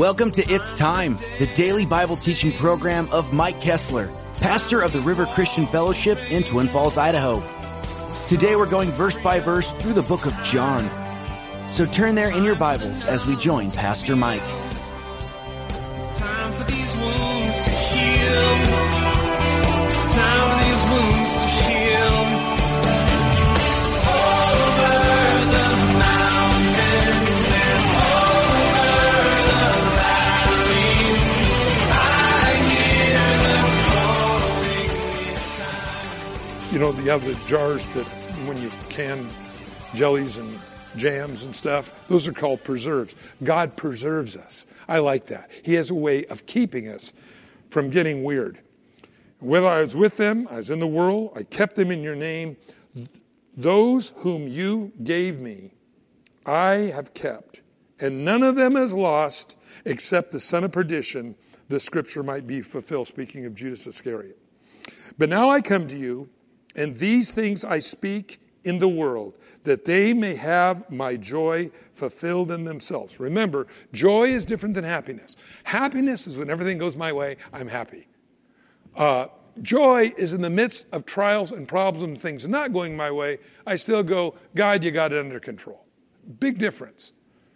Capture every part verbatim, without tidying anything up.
Welcome to It's Time, the daily Bible teaching program of Mike Kessler, pastor of the River Christian Fellowship in Twin Falls, Idaho. Today we're going verse by verse through the book of John. So turn there in your Bibles as we join Pastor Mike. Time for these wounds to heal. It's time for these wounds to heal. Over the mountains and over the valleys, I hear the calling this time. You know, you have the jars that when you can jellies and jams and stuff, those are called preserves. God preserves us. I like that. He has a way of keeping us from getting weird. Whether I was with them, I was in the world, I kept them in your name. Those whom you gave me, I have kept, and none of them is lost except the son of perdition, the scripture might be fulfilled, speaking of Judas Iscariot. But now I come to you, and these things I speak in the world, that they may have my joy fulfilled in themselves. Remember, joy is different than happiness. Happiness is when everything goes my way, I'm happy. Uh, joy is in the midst of trials and problems and things not going my way, I still go, God, you got it under control. Big difference.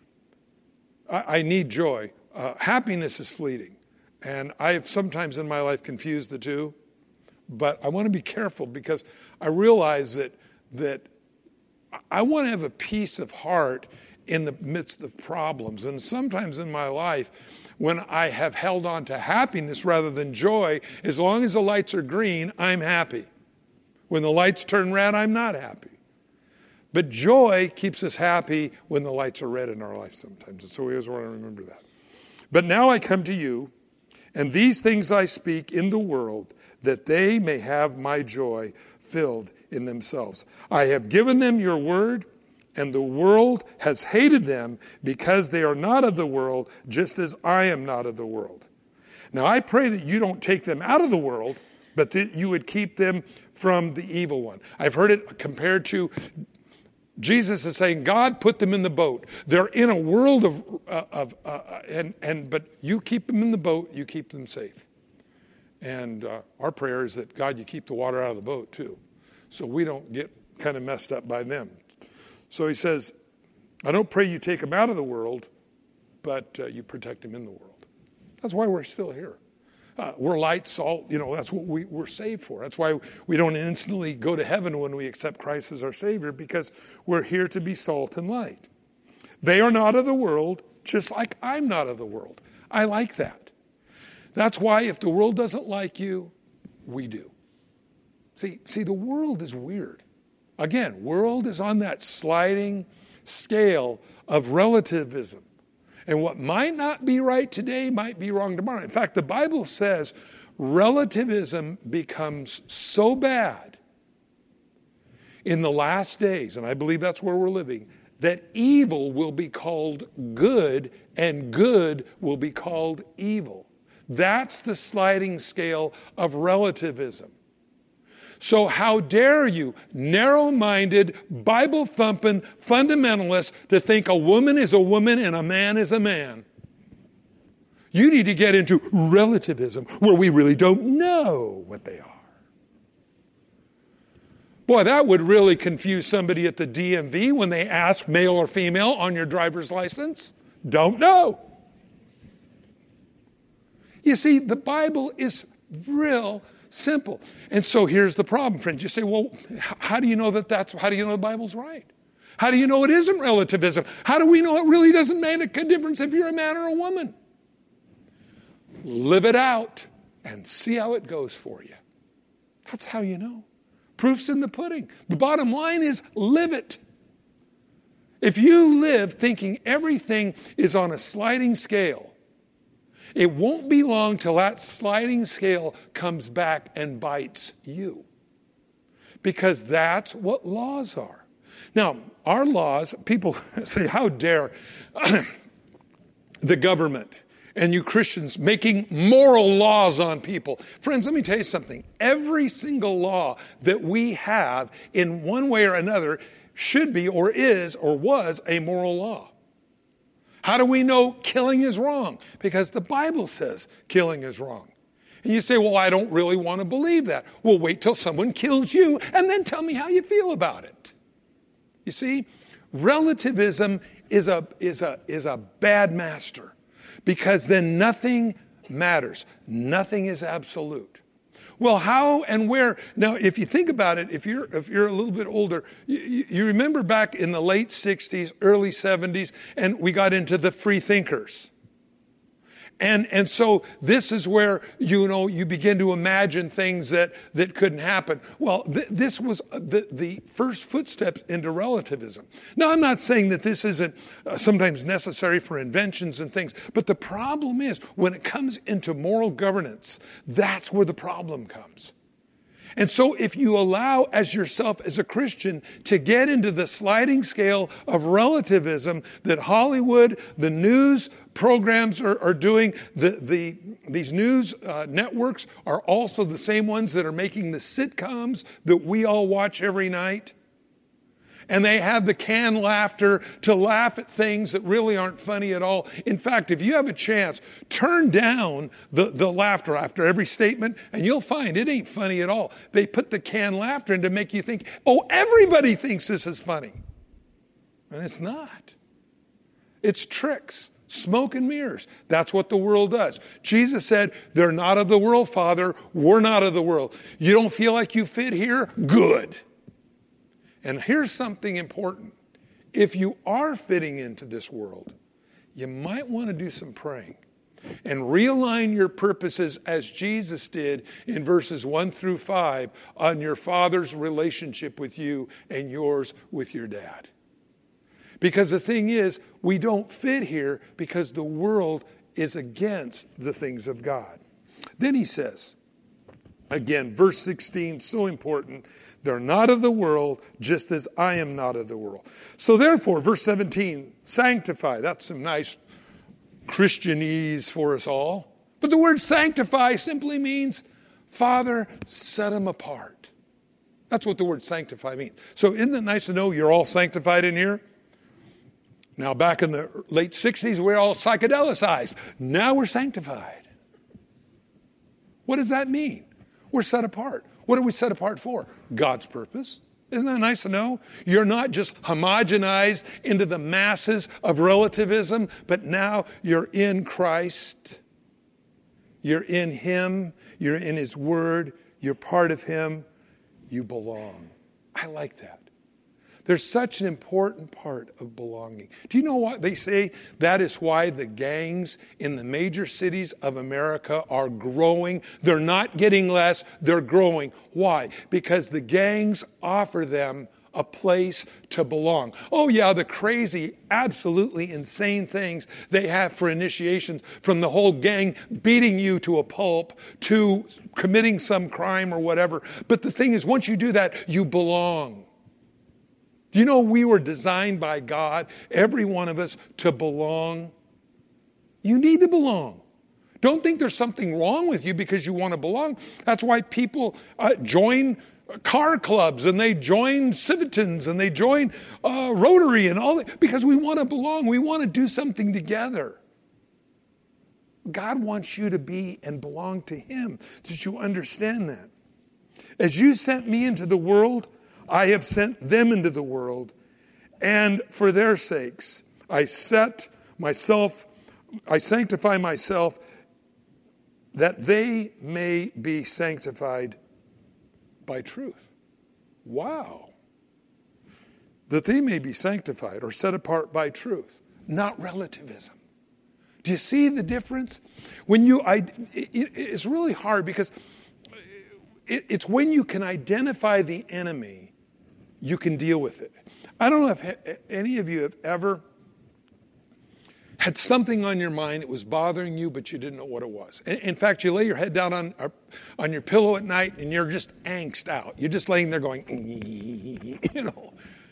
I, I need joy. Uh, happiness is fleeting. And I have sometimes in my life confused the two. But I want to be careful because I realize that that I want to have a peace of heart in the midst of problems. And sometimes in my life, when I have held on to happiness rather than joy, as long as the lights are green, I'm happy. When the lights turn red, I'm not happy. But joy keeps us happy when the lights are red in our life sometimes. And so we always want to remember that. But now I come to you, and these things I speak in the world, that they may have my joy filled in themselves. I have given them your word, and the world has hated them because they are not of the world, just as I am not of the world. Now I pray that you don't take them out of the world, but that you would keep them from the evil one. I've heard it compared to Jesus is saying, God put them in the boat. They're in a world of, uh, of uh, and and but you keep them in the boat, you keep them safe. And uh, our prayer is that, God, you keep the water out of the boat, too, so we don't get kind of messed up by them. So he says, I don't pray you take them out of the world, but uh, you protect them in the world. That's why we're still here. Uh, we're light, salt, you know, that's what we, we're saved for. That's why we don't instantly go to heaven when we accept Christ as our Savior, because we're here to be salt and light. They are not of the world, just like I'm not of the world. I like that. That's why if the world doesn't like you, we do. See, see, the world is weird. Again, world is on that sliding scale of relativism. And what might not be right today might be wrong tomorrow. In fact, the Bible says relativism becomes so bad in the last days, and I believe that's where we're living, that evil will be called good and good will be called evil. That's the sliding scale of relativism. So how dare you, narrow-minded, Bible-thumping fundamentalists, to think a woman is a woman and a man is a man? You need to get into relativism where we really don't know what they are. Boy, that would really confuse somebody at the D M V when they ask male or female on your driver's license. Don't know. You see, the Bible is real simple. And so here's the problem, friends. You say, well, how do you know that that's, how do you know the Bible's right? How do you know it isn't relativism? How do we know it really doesn't make a difference if you're a man or a woman? Live it out and see how it goes for you. That's how you know. Proof's in the pudding. The bottom line is live it. If you live thinking everything is on a sliding scale, it won't be long till that sliding scale comes back and bites you. Because that's what laws are. Now, our laws, people say, how dare the government and you Christians making moral laws on people. Friends, let me tell you something. Every single law that we have in one way or another should be or is or was a moral law. How do we know killing is wrong? Because the Bible says killing is wrong. And you say, well, I don't really want to believe that. Well, wait till someone kills you and then tell me how you feel about it. You see, relativism is a, is a, is a bad master, because then nothing matters. Nothing is absolute. Well, how and where? Now, if you think about it, if you're if you're a little bit older, you, you remember back in the late sixties, early seventies, and we got into the free thinkers. And and so this is where, you know, you begin to imagine things that, that couldn't happen. Well, th- this was the, the first footsteps into relativism. Now, I'm not saying that this isn't uh, sometimes necessary for inventions and things, but the problem is when it comes into moral governance, that's where the problem comes. And so if you allow as yourself as a Christian to get into the sliding scale of relativism that Hollywood, the news programs are, are doing, the, the, these news uh, networks are also the same ones that are making the sitcoms that we all watch every night. And they have the canned laughter to laugh at things that really aren't funny at all. In fact, if you have a chance, turn down the, the laughter after every statement, and you'll find it ain't funny at all. They put the canned laughter in to make you think, oh, everybody thinks this is funny. And it's not. It's tricks, smoke and mirrors. That's what the world does. Jesus said, they're not of the world, Father. We're not of the world. You don't feel like you fit here? Good. And here's something important. If you are fitting into this world, you might want to do some praying and realign your purposes as Jesus did in verses one through five on your Father's relationship with you and yours with your dad. Because the thing is, we don't fit here because the world is against the things of God. Then he says, again, verse sixteen, so important, they're not of the world, just as I am not of the world. So therefore, verse seventeen, sanctify. That's some nice Christianese for us all. But the word sanctify simply means, Father, set them apart. That's what the word sanctify means. So isn't it nice to know you're all sanctified in here? Now, back in the late sixties, we're all psychedelicized. Now we're sanctified. What does that mean? We're set apart. What are we set apart for? God's purpose. Isn't that nice to know? You're not just homogenized into the masses of relativism, but now you're in Christ. You're in Him. You're in His Word. You're part of Him. You belong. I like that. There's such an important part of belonging. Do you know what they say? That is why the gangs in the major cities of America are growing. They're not getting less, they're growing. Why? Because the gangs offer them a place to belong. Oh yeah, the crazy, absolutely insane things they have for initiations, from the whole gang beating you to a pulp to committing some crime or whatever. But the thing is, once you do that, you belong. Do you know we were designed by God, every one of us, to belong? You need to belong. Don't think there's something wrong with you because you want to belong. That's why people uh, join car clubs and they join Civitans and they join uh, Rotary and all that, because we want to belong. We want to do something together. God wants you to be and belong to Him. Did you understand that? As you sent me into the world, I have sent them into the world, and for their sakes, I set myself, I sanctify myself, that they may be sanctified by truth. Wow. That they may be sanctified or set apart by truth, not relativism. Do you see the difference? When you, I, it, it's really hard because it, it's when you can identify the enemy, you can deal with it. I don't know if any of you have ever had something on your mind that was bothering you, but you didn't know what it was. In fact, you lay your head down on on your pillow at night, and you're just angst out. You're just laying there going, you know.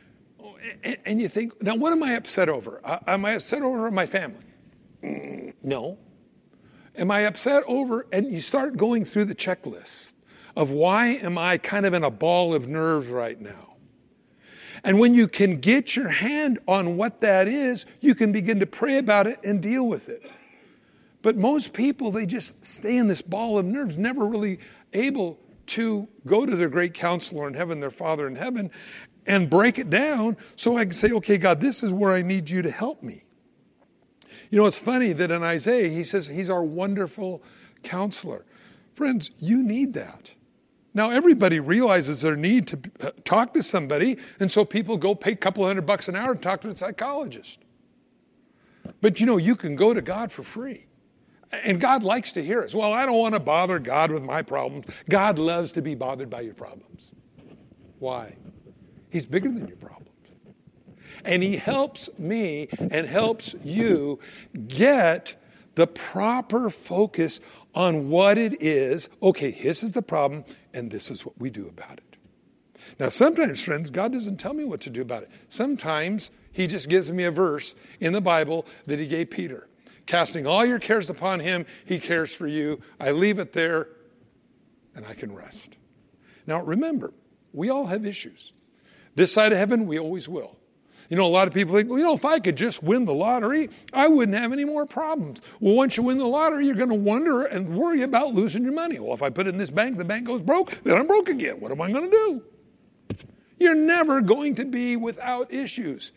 And you think, now what am I upset over? Am I upset over my family? No. Am I upset over, and you start going through the checklist of why am I kind of in a ball of nerves right now? And when you can get your hand on what that is, you can begin to pray about it and deal with it. But most people, they just stay in this ball of nerves, never really able to go to their great counselor in heaven, their Father in heaven, and break it down so I can say, okay, God, this is where I need you to help me. You know, it's funny that in Isaiah, he says he's our wonderful counselor. Friends, you need that. Now, everybody realizes their need to talk to somebody, and so people go pay a couple hundred bucks an hour and talk to a psychologist. But, you know, you can go to God for free. And God likes to hear us. Well, I don't want to bother God with my problems. God loves to be bothered by your problems. Why? He's bigger than your problems. And he helps me and helps you get the proper focus on what it is. Okay, this is the problem, and this is what we do about it. Now, sometimes, friends, God doesn't tell me what to do about it. Sometimes he just gives me a verse in the Bible that he gave Peter. Casting all your cares upon him, he cares for you. I leave it there, and I can rest. Now, remember, we all have issues. This side of heaven, we always will. You know, a lot of people think, well, you know, if I could just win the lottery, I wouldn't have any more problems. Well, once you win the lottery, you're going to wonder and worry about losing your money. Well, if I put it in this bank, the bank goes broke, then I'm broke again. What am I going to do? You're never going to be without issues.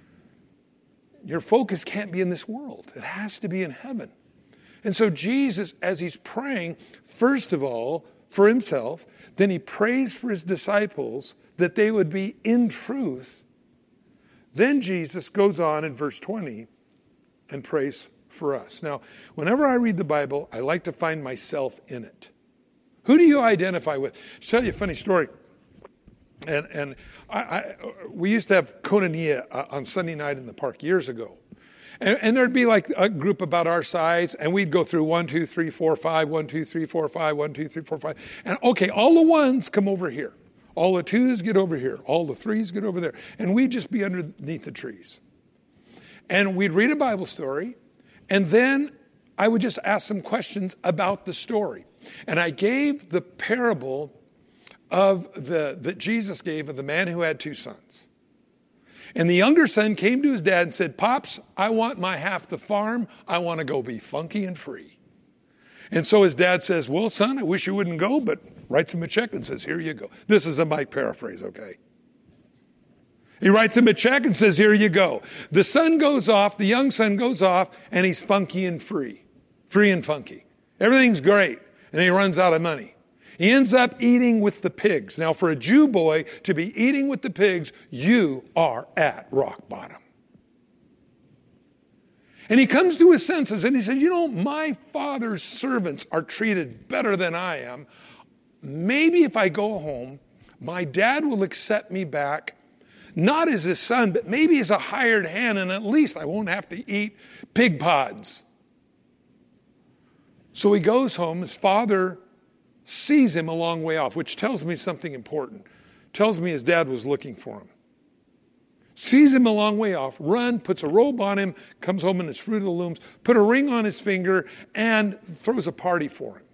Your focus can't be in this world. It has to be in heaven. And so Jesus, as he's praying, first of all, for himself, then he prays for his disciples that they would be in truth. Then Jesus goes on in verse twenty and prays for us. Now, whenever I read the Bible, I like to find myself in it. Who do you identify with? I'll tell you a funny story. And and I, I, we used to have Koinonia uh, on Sunday night in the park years ago. And, and there'd be like a group about our size, and we'd go through one, two, three, four, five, one, two, three, four, five, one, two, three, four, five. And okay, all the ones come over here. All the twos get over here. All the threes get over there. And we'd just be underneath the trees. And we'd read a Bible story, and then I would just ask some questions about the story. And I gave the parable of the that Jesus gave of the man who had two sons. And the younger son came to his dad and said, Pops, I want my half the farm. I want to go be funky and free. And so his dad says, well, son, I wish you wouldn't go, but writes him a check and says, here you go. This is a Mike paraphrase, okay? He writes him a check and says, here you go. The son goes off, the young son goes off, and he's funky and free. Free and funky. Everything's great. And he runs out of money. He ends up eating with the pigs. Now, for a Jew boy to be eating with the pigs, you are at rock bottom. And he comes to his senses and he says, you know, my father's servants are treated better than I am. Maybe if I go home, my dad will accept me back, not as his son, but maybe as a hired hand, and at least I won't have to eat pig pods. So he goes home. His father sees him a long way off, which tells me something important. Tells me his dad was looking for him. Sees him a long way off, run, puts a robe on him, comes home in his Fruit of the Looms, put a ring on his finger, and throws a party for him.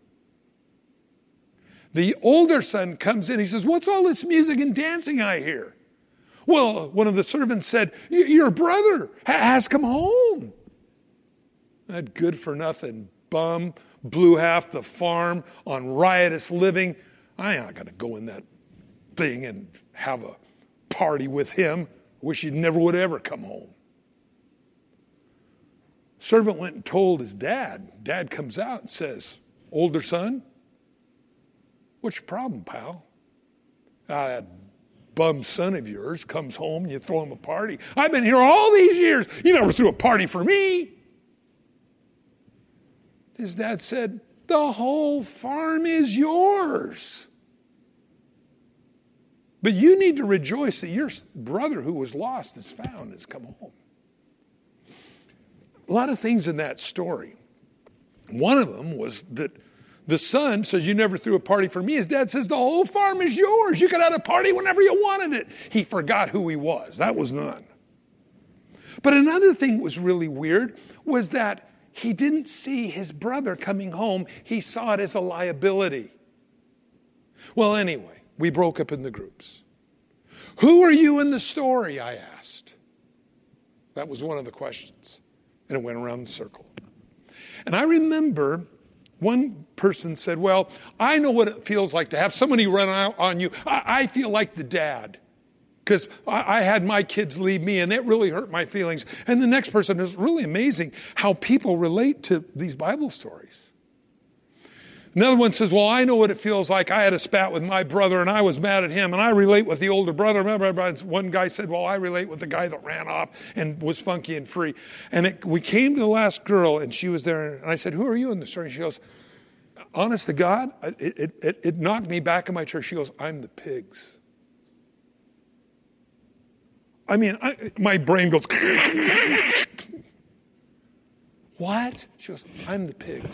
The older son comes in, he says, what's all this music and dancing I hear? Well, one of the servants said, your brother has come home. That good for nothing bum blew half the farm on riotous living. I ain't going to go in that thing and have a party with him. Wish he never would ever come home. Servant went and told his dad. Dad comes out and says, older son, what's your problem, pal? Ah, that bum son of yours comes home and you throw him a party. I've been here all these years. You never threw a party for me. His dad said, the whole farm is yours. But you need to rejoice that your brother who was lost is found, has come home. A lot of things in that story. One of them was that the son says, you never threw a party for me. His dad says, the whole farm is yours. You could have a party whenever you wanted it. He forgot who he was. That was none. But another thing that was really weird was that he didn't see his brother coming home. He saw it as a liability. Well, anyway, we broke up in the groups. Who are you in the story, I asked. That was one of the questions. And it went around the circle. And I remember one person said, well, I know what it feels like to have somebody run out on you. I, I feel like the dad. Because I, I had my kids leave me, and it really hurt my feelings. And the next person, is really amazing how people relate to these Bible stories. Another one says, well, I know what it feels like. I had a spat with my brother, and I was mad at him, and I relate with the older brother. Remember, one guy said, well, I relate with the guy that ran off and was funky and free. And it, we came to the last girl, and she was there, and I said, who are you in the story? And she goes, honest to God, it, it, it knocked me back in my chair. She goes, I'm the pigs. I mean, I, my brain goes, what? She goes, I'm the pigs.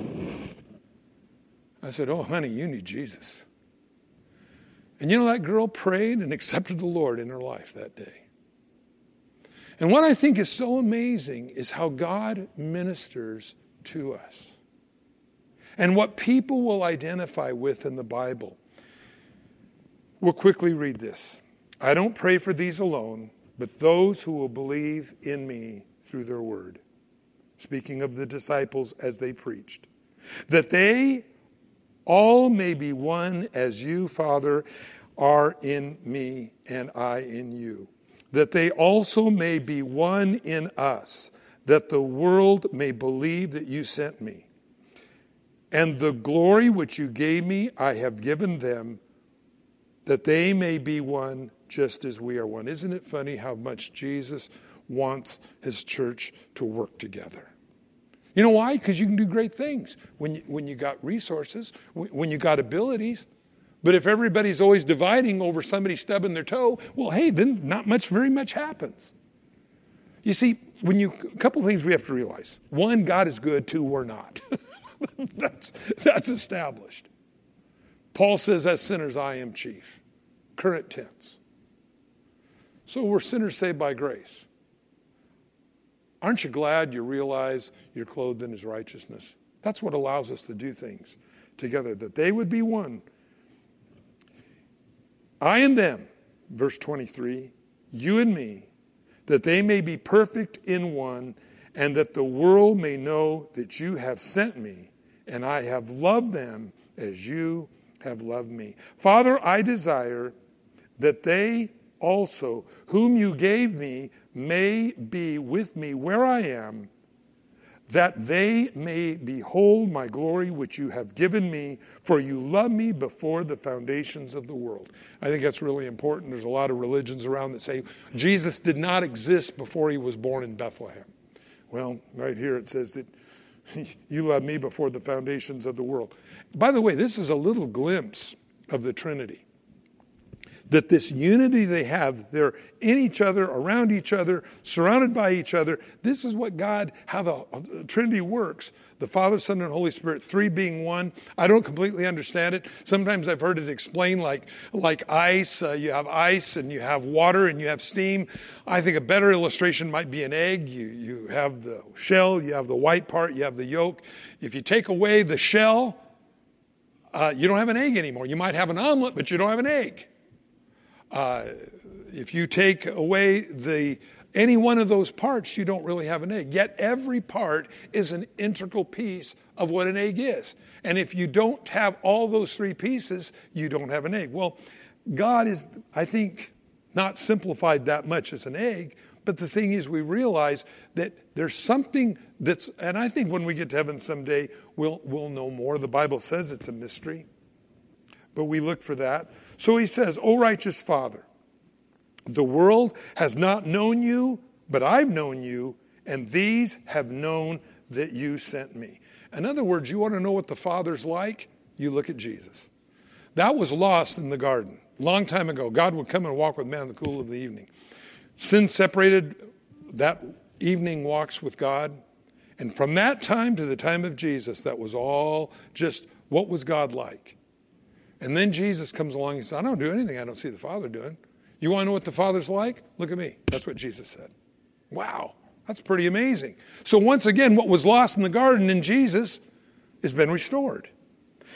I said, oh, honey, you need Jesus. And you know, that girl prayed and accepted the Lord in her life that day. And what I think is so amazing is how God ministers to us. And what people will identify with in the Bible. We'll quickly read this. I don't pray for these alone, but those who will believe in me through their word. Speaking of the disciples as they preached. That they all may be one as you, Father, are in me and I in you. That they also may be one in us, that the world may believe that you sent me. And the glory which you gave me, I have given them, that they may be one just as we are one. Isn't it funny how much Jesus wants his church to work together? You know why? Because you can do great things when you, when you got resources, when you got abilities. But if everybody's always dividing over somebody stubbing their toe, well, hey, then not much, very much happens. You see, when you a couple of things we have to realize. One, God is good. Two, we're not. that's that's established. Paul says, as sinners, I am chief. Current tense. So we're sinners saved by grace. Aren't you glad you realize you're clothed in his righteousness? That's what allows us to do things together, that they would be one. I and them, verse twenty-three, you and me, that they may be perfect in one, and that the world may know that you have sent me, and I have loved them as you have loved me. Father, I desire that they also, whom you gave me, may be with me where I am, that they may behold my glory which you have given me, for you loved me before the foundations of the world. I think that's really important. There's a lot of religions around that say Jesus did not exist before he was born in Bethlehem. Well, right here it says that you loved me before the foundations of the world. By the way, this is a little glimpse of the Trinity. That this unity they have, they're in each other, around each other, surrounded by each other. This is what God, how the Trinity works. The Father, Son, and Holy Spirit, three being one. I don't completely understand it. Sometimes I've heard it explained like, like ice. Uh, you have ice and you have water and you have steam. I think a better illustration might be an egg. You, you have the shell, you have the white part, you have the yolk. If you take away the shell, uh, you don't have an egg anymore. You might have an omelet, but you don't have an egg. Uh, if you take away the any one of those parts, you don't really have an egg. Yet every part is an integral piece of what an egg is. And if you don't have all those three pieces, you don't have an egg. Well, God is, I think, not simplified that much as an egg. But the thing is, we realize that there's something that's, and I think when we get to heaven someday, we'll we'll know more. The Bible says it's a mystery. But we look for that. So he says, O righteous Father, the world has not known you, but I've known you, and these have known that you sent me. In other words, you want to know what the Father's like? You look at Jesus. That was lost in the garden. Long time ago, God would come and walk with man in the cool of the evening. Sin separated that evening walks with God. And from that time to the time of Jesus, that was all just what was God like. And then Jesus comes along and says, I don't do anything I don't see the Father doing. You want to know what the Father's like? Look at me. That's what Jesus said. Wow, that's pretty amazing. So once again, what was lost in the garden in Jesus has been restored.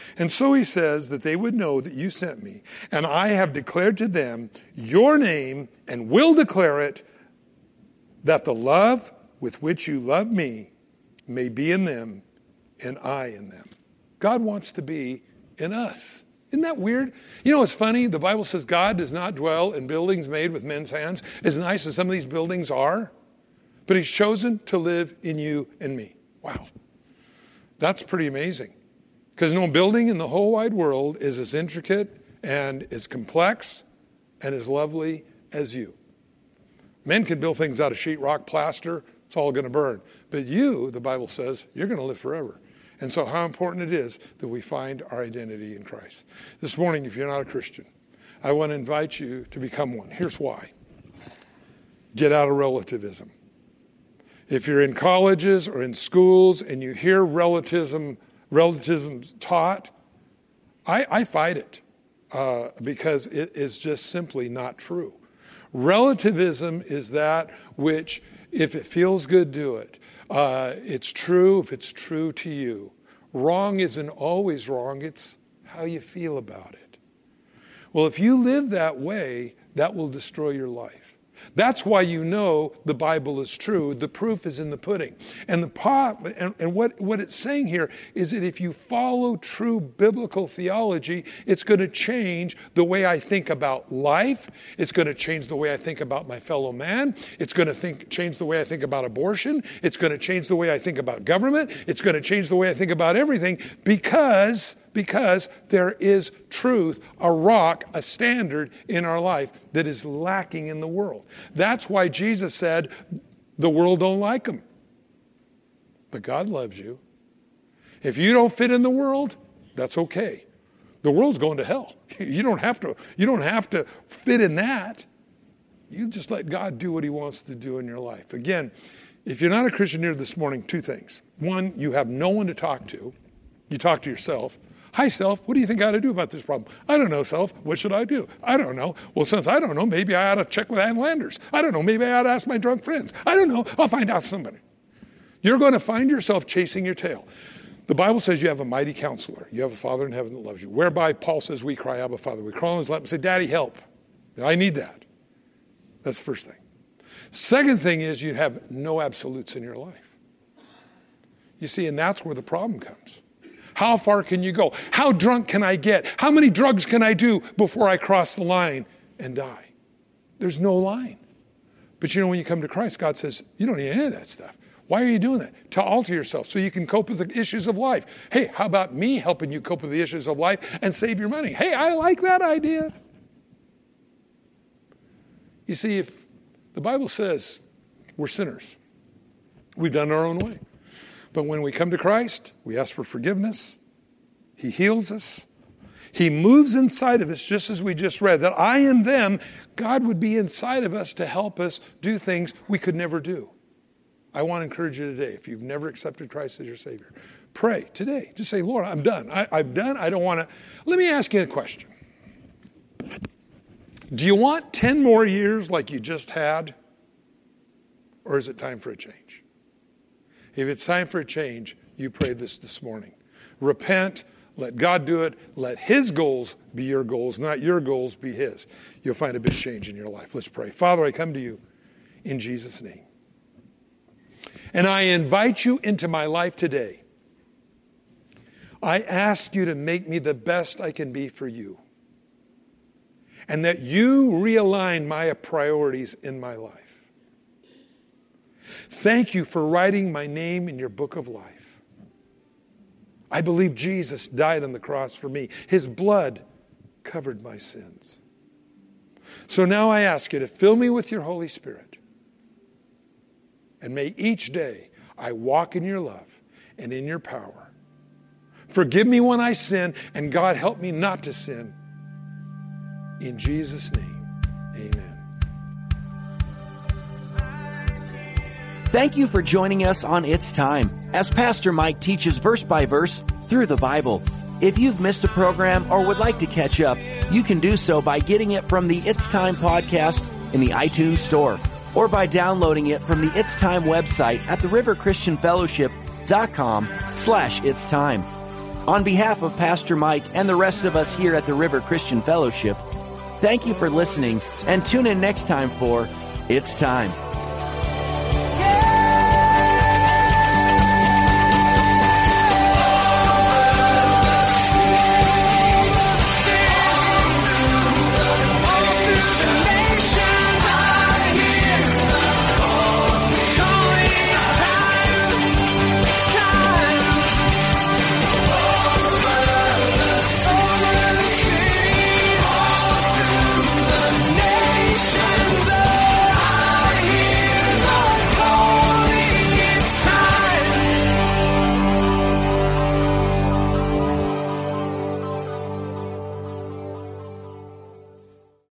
And so he says that they would know that you sent me, and I have declared to them your name and will declare it, that the love with which you love me may be in them and I in them. God wants to be in us. Isn't that weird? You know, it's funny. The Bible says God does not dwell in buildings made with men's hands, as nice as some of these buildings are, but he's chosen to live in you and me. Wow. That's pretty amazing. Because no building in the whole wide world is as intricate and as complex and as lovely as you. Men can build things out of sheetrock, plaster. It's all going to burn. But you, the Bible says, you're going to live forever. And so how important it is that we find our identity in Christ. This morning, if you're not a Christian, I want to invite you to become one. Here's why. Get out of relativism. If you're in colleges or in schools and you hear relativism, relativism taught, I, I fight it uh, because it is just simply not true. Relativism is that which, if it feels good, do it. Uh, it's true if it's true to you. Wrong isn't always wrong. It's how you feel about it. Well, if you live that way, that will destroy your life. That's why you know the Bible is true. The proof is in the pudding. And the pot, and, and what, what it's saying here is that if you follow true biblical theology, it's going to change the way I think about life. It's going to change the way I think about my fellow man. It's going to think, change the way I think about abortion. It's going to change the way I think about government. It's going to change the way I think about everything because... Because there is truth, a rock, a standard in our life that is lacking in the world. That's why Jesus said, the world don't like them. But God loves you. If you don't fit in the world, that's okay. The world's going to hell. You don't have to, you don't have to fit in that. You just let God do what he wants to do in your life. Again, if you're not a Christian here this morning, two things. One, you have no one to talk to. You talk to yourself. Hi, self. What do you think I ought to do about this problem? I don't know, self. What should I do? I don't know. Well, since I don't know, maybe I ought to check with Ann Landers. I don't know. Maybe I ought to ask my drunk friends. I don't know. I'll find out somebody. You're going to find yourself chasing your tail. The Bible says you have a mighty counselor. You have a Father in heaven that loves you. Whereby Paul says we cry, Abba, Father. We crawl on his lap and say, Daddy, help. I need that. That's the first thing. Second thing is you have no absolutes in your life. You see, and that's where the problem comes. How far can you go? How drunk can I get? How many drugs can I do before I cross the line and die? There's no line. But you know, when you come to Christ, God says, you don't need any of that stuff. Why are you doing that? To alter yourself so you can cope with the issues of life. Hey, how about me helping you cope with the issues of life and save your money? Hey, I like that idea. You see, if the Bible says we're sinners, we've done it our own way. But when we come to Christ, we ask for forgiveness. He heals us. He moves inside of us, just as we just read, that I and them, God would be inside of us to help us do things we could never do. I want to encourage you today, if you've never accepted Christ as your Savior, pray today. Just say, Lord, I'm done. I, I'm done. I don't want to. Let me ask you a question. Do you want ten more years like you just had? Or is it time for a change? If it's time for a change, you pray this this morning. Repent, let God do it, let his goals be your goals, not your goals be his. You'll find a big change in your life. Let's pray. Father, I come to you in Jesus' name. And I invite you into my life today. I ask you to make me the best I can be for you. And that you realign my priorities in my life. Thank you for writing my name in your book of life. I believe Jesus died on the cross for me. His blood covered my sins. So now I ask you to fill me with your Holy Spirit. And may each day I walk in your love and in your power. Forgive me when I sin, and God, help me not to sin. In Jesus' name, amen. Thank you for joining us on It's Time, as Pastor Mike teaches verse by verse through the Bible. If you've missed a program or would like to catch up, you can do so by getting it from the It's Time podcast in the iTunes store, or by downloading it from the It's Time website at the river christian fellowship dot com slash it's time. On behalf of Pastor Mike and the rest of us here at the River Christian Fellowship, thank you for listening, and tune in next time for It's Time